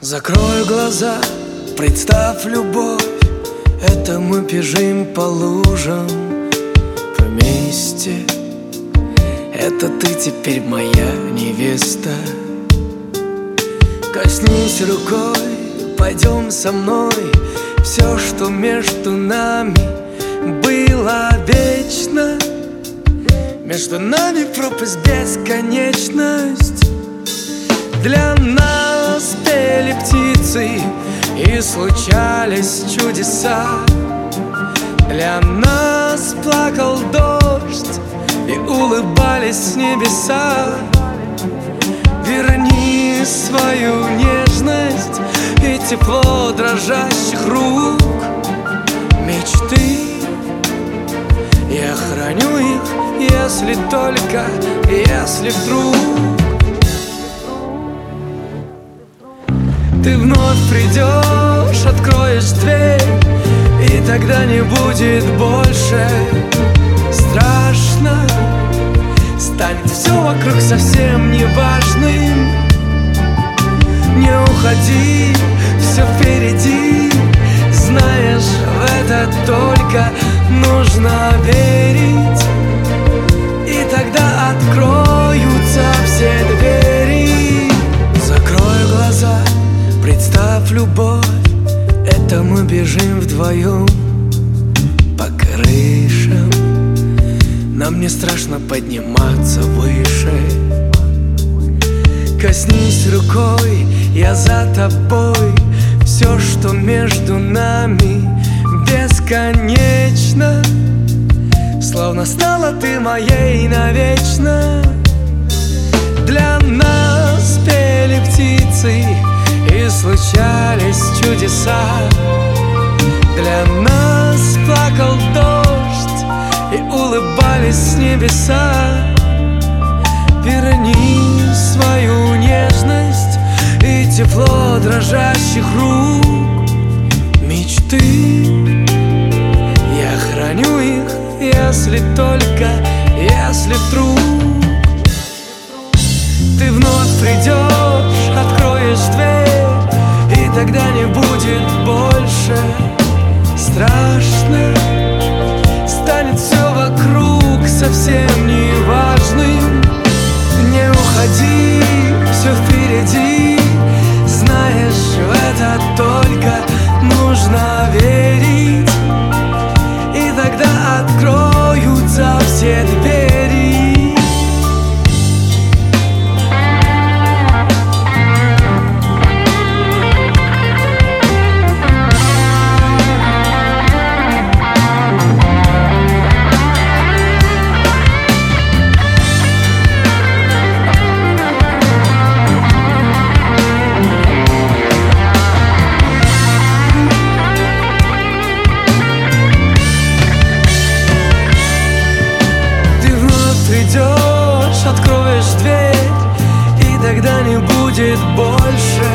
Закрою глаза, представь любовь. Это мы бежим по лужам вместе. Это ты теперь моя невеста. Коснись рукой, пойдем со мной. Все, что между нами было вечно. Между нами пропасть, бесконечность. Для нас пели птицы и случались чудеса. Для нас плакал дождь и улыбались небеса. Верни свою нежность и тепло дрожащих рук. Мечты, я храню их, если только, если вдруг ты вновь придешь, откроешь дверь, и тогда не будет больше страшно. Станет все вокруг совсем неважным. Не уходи, все впереди. Знаешь, в это только нужно верить, и тогда откроются все двери. Закрой глаза, представь любовь. Это мы бежим вдвоем по крышам. Нам не страшно подниматься выше. Коснись рукой, я за тобой. Все, что между нами, бесконечно. Словно стала ты моей навечно. Для нас пели птицы и случались чудеса. Для нас плакал дождь и улыбались небеса. Верни свою нежность и тепло дрожащих рук. Мечты, я храню их, если только, если вдруг ты вновь придешь, откроешь дверь, и тогда не будет больше страшно. Станет все вокруг совсем неважным. Не уходи, все впереди. Знаешь, в это только нужно верить, и тогда откроются все двери. Придешь, откроешь дверь, и тогда не будет больше